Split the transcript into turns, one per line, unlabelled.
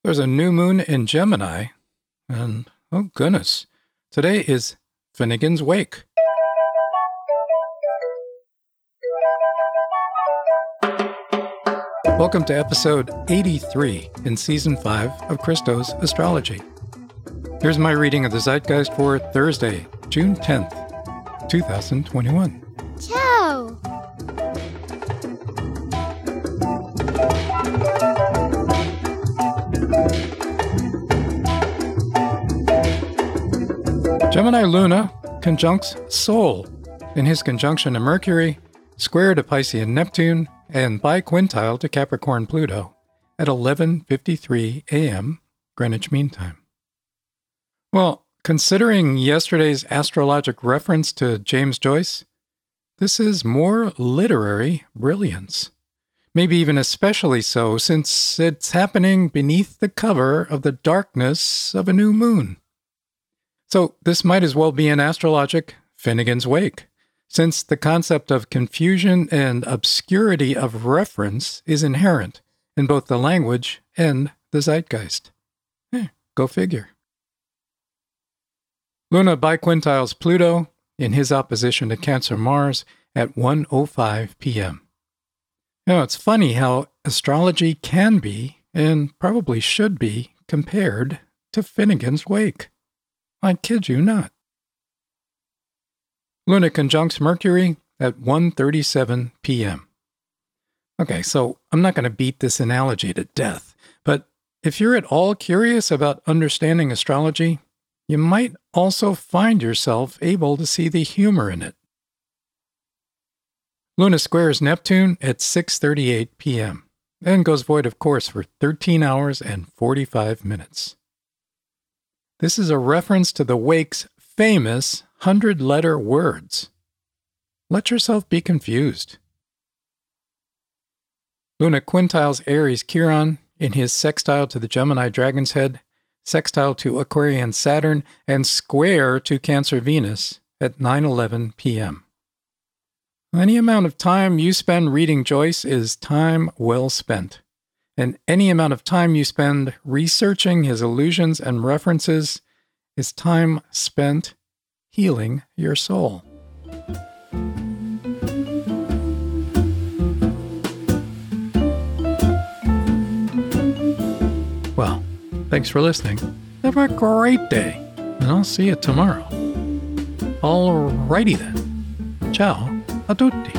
There's a new moon in Gemini, and oh goodness, today is Finnegan's Wake. Welcome to episode 83 in season 5 of Christo's Astrology. Here's my reading of the Zeitgeist for Thursday, June 10th, 2021.
Ciao!
Gemini Luna conjuncts Sol in his conjunction to Mercury, square to Piscean Neptune, and biquintile to Capricorn Pluto at 11:53 a.m. Greenwich Mean Time. Well, considering yesterday's astrologic reference to James Joyce, this is more literary brilliance. Maybe even especially so since it's happening beneath the cover of the darkness of a new moon. So this might as well be an astrologic Finnegan's Wake, since the concept of confusion and obscurity of reference is inherent in both the language and the zeitgeist. Go figure. Luna biquintiles Pluto in his opposition to Cancer Mars at 1:05 p.m. Now, it's funny how astrology can be, and probably should be, compared to Finnegan's Wake. I kid you not. Luna conjuncts Mercury at 1:37 p.m. Okay, so I'm not going to beat this analogy to death, but if you're at all curious about understanding astrology, you might also find yourself able to see the humor in it. Luna squares Neptune at 6:38 p.m. and goes void of course for 13 hours and 45 minutes. This is a reference to the Wake's famous 100-letter words. Let yourself be confused. Luna quintiles Aries Chiron in his sextile to the Gemini Dragon's Head, sextile to Aquarian Saturn, and square to Cancer Venus at 9:11 p.m. Any amount of time you spend reading Joyce is time well spent. And any amount of time you spend researching his allusions and references is time spent healing your soul. Well, thanks for listening. Have a great day, and I'll see you tomorrow. Alrighty then. Ciao a tutti.